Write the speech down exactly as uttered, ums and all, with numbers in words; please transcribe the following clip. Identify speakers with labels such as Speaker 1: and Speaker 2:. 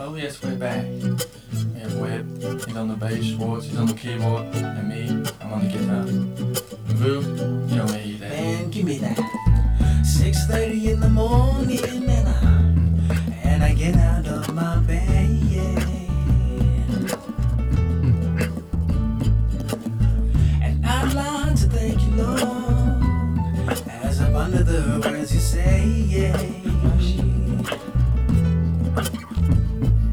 Speaker 1: Oh yes, we're back. We have Webb, he's on the bass, Schwartz, he's on the keyboard, and me, I'm on the guitar. And Boo, you know me there.
Speaker 2: Man, give me that. six thirty in the morning and I, and I get out of my bed, yeah. And I'd like to thank you, Lord.